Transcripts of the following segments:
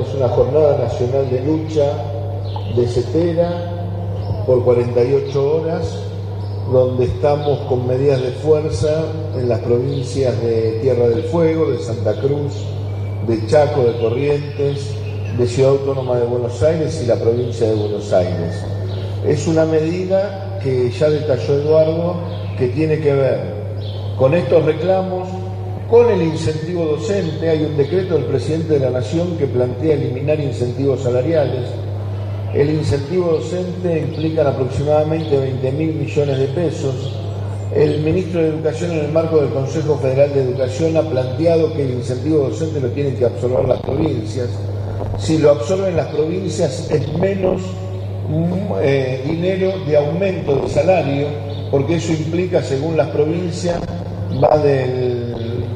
es una jornada nacional de lucha de Cetera por 48 horas, donde estamos con medidas de fuerza en las provincias de Tierra del Fuego, de Santa Cruz, de Chaco, de Corrientes, de Ciudad Autónoma de Buenos Aires y la provincia de Buenos Aires. Es una medida que ya detalló Eduardo, que tiene que ver con estos reclamos, con el incentivo docente. Hay un decreto del presidente de la Nación que plantea eliminar incentivos salariales. El incentivo docente implica aproximadamente 20.000 millones de pesos. El ministro de Educación, en el marco del Consejo Federal de Educación, ha planteado que el incentivo docente lo tienen que absorber las provincias. Si lo absorben las provincias es menos dinero de aumento de salario, porque eso implica, según las provincias, va del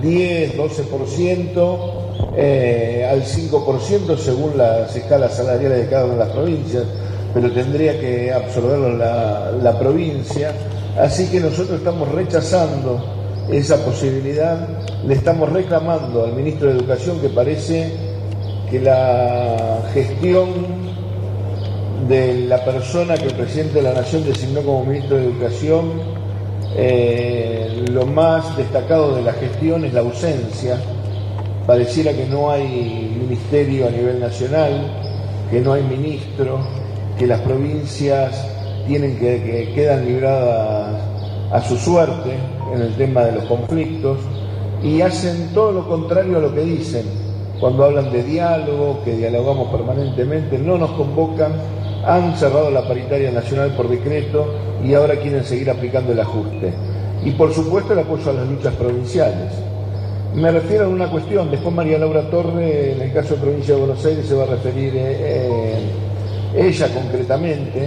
10-12% al 5% según las escalas salariales de cada una de las provincias, pero tendría que absorberlo la provincia. Así que nosotros estamos rechazando esa posibilidad, le estamos reclamando al ministro de Educación que parece que la gestión de la persona que el presidente de la Nación designó como ministro de Educación, lo más destacado de la gestión es la ausencia. Pareciera que no hay ministerio a nivel nacional, que no hay ministro, que las provincias que quedan libradas a su suerte en el tema de los conflictos, y hacen todo lo contrario a lo que dicen. Cuando hablan de diálogo, que dialogamos permanentemente, no nos convocan, han cerrado la paritaria nacional por decreto y ahora quieren seguir aplicando el ajuste. Y por supuesto el apoyo a las luchas provinciales. Me refiero a una cuestión, después María Laura Torre, en el caso de Provincia de Buenos Aires, se va a referir ella concretamente.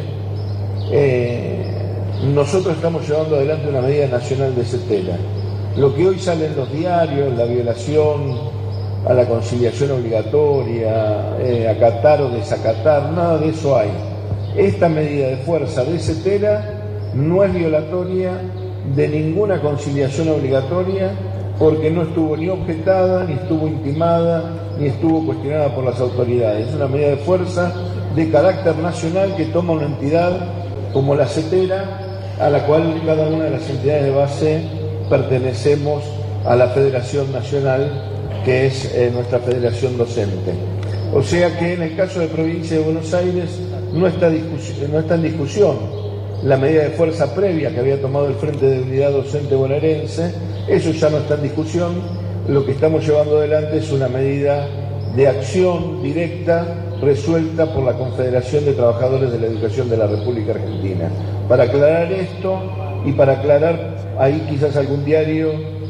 Nosotros estamos llevando adelante una medida nacional de Cetera. Lo que hoy sale en los diarios, la violación a la conciliación obligatoria, acatar o desacatar, nada de eso hay. Esta medida de fuerza de Cetera no es violatoria de ninguna conciliación obligatoria, porque no estuvo ni objetada, ni estuvo intimada, ni estuvo cuestionada por las autoridades. Es una medida de fuerza de carácter nacional que toma una entidad como la Cetera, a la cual cada una de las entidades de base pertenecemos a la Federación Nacional, que es nuestra federación docente. O sea que en el caso de Provincia de Buenos Aires no está en discusión la medida de fuerza previa que había tomado el Frente de Unidad Docente Bonaerense. Eso ya no está en discusión. Lo que estamos llevando adelante es una medida de acción directa resuelta por la Confederación de Trabajadores de la Educación de la República Argentina. Para aclarar esto y para aclarar, ahí quizás algún diario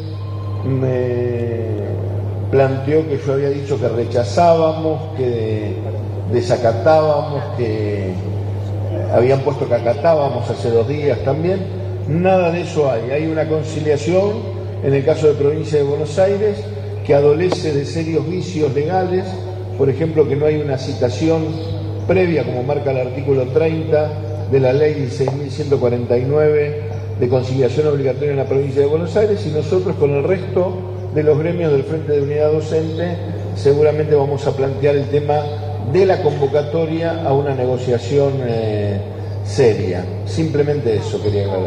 me planteó que yo había dicho que rechazábamos, que desacatábamos, que habían puesto que acatábamos hace 2 días también. Nada de eso hay. Hay una conciliación en el caso de Provincia de Buenos Aires que adolece de serios vicios legales, por ejemplo que no hay una citación previa como marca el artículo 30 de la ley 6.149 de conciliación obligatoria en la Provincia de Buenos Aires, y nosotros con el resto de los gremios del Frente de Unidad Docente seguramente vamos a plantear el tema de la convocatoria a una negociación seria. Simplemente eso quería aclarar.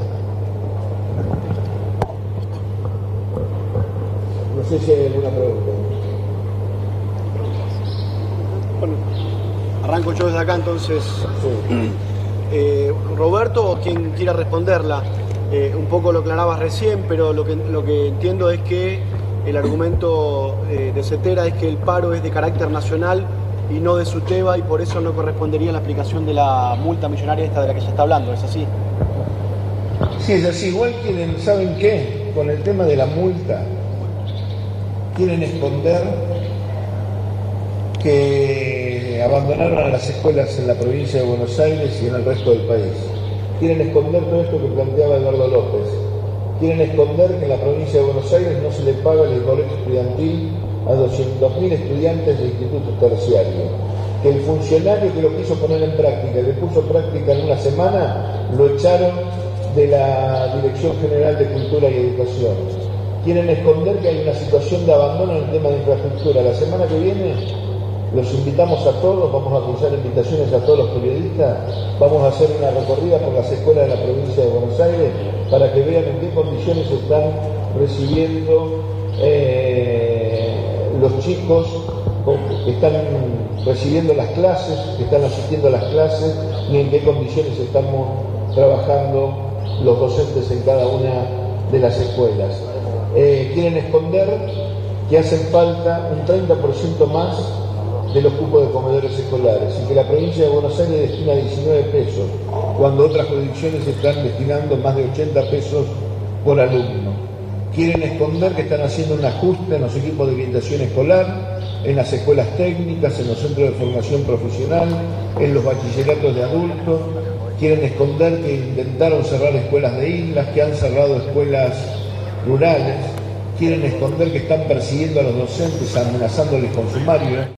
No sé si hay alguna pregunta. Bueno, arranco yo desde acá entonces. Sí. Roberto, o quien quiera responderla, un poco lo aclarabas recién, pero lo que entiendo es que el argumento de Cetera es que el paro es de carácter nacional y no de SUTEBA, y por eso no correspondería la aplicación de la multa millonaria esta de la que ya está hablando. ¿Es así? Sí, es así. Igual quieren, ¿saben qué? Con el tema de la multa, quieren esconder que abandonaron a las escuelas en la provincia de Buenos Aires y en el resto del país. Quieren esconder todo esto que planteaba Eduardo López. Quieren esconder que en la provincia de Buenos Aires no se le paga el colegio estudiantil a 200.000 estudiantes de institutos terciarios. Que el funcionario que lo quiso poner en práctica, que puso práctica en una semana, lo echaron de la Dirección General de Cultura y Educación. Quieren esconder que hay una situación de abandono en el tema de infraestructura. La semana que viene Los invitamos a todos, vamos a cruzar invitaciones a todos los periodistas, vamos a hacer una recorrida por las escuelas de la provincia de Buenos Aires para que vean en qué condiciones están recibiendo los chicos que están recibiendo las clases, que están asistiendo a las clases y en qué condiciones estamos trabajando los docentes en cada una de las escuelas. Quieren esconder que hacen falta un 30% más de los cupos de comedores escolares y que la provincia de Buenos Aires destina 19 pesos, cuando otras jurisdicciones están destinando más de 80 pesos por alumno. Quieren esconder que están haciendo un ajuste en los equipos de orientación escolar, en las escuelas técnicas, en los centros de formación profesional, en los bachilleratos de adultos. Quieren esconder que intentaron cerrar escuelas de islas, que han cerrado escuelas rurales. Quieren esconder que están persiguiendo a los docentes, amenazándoles con sumario.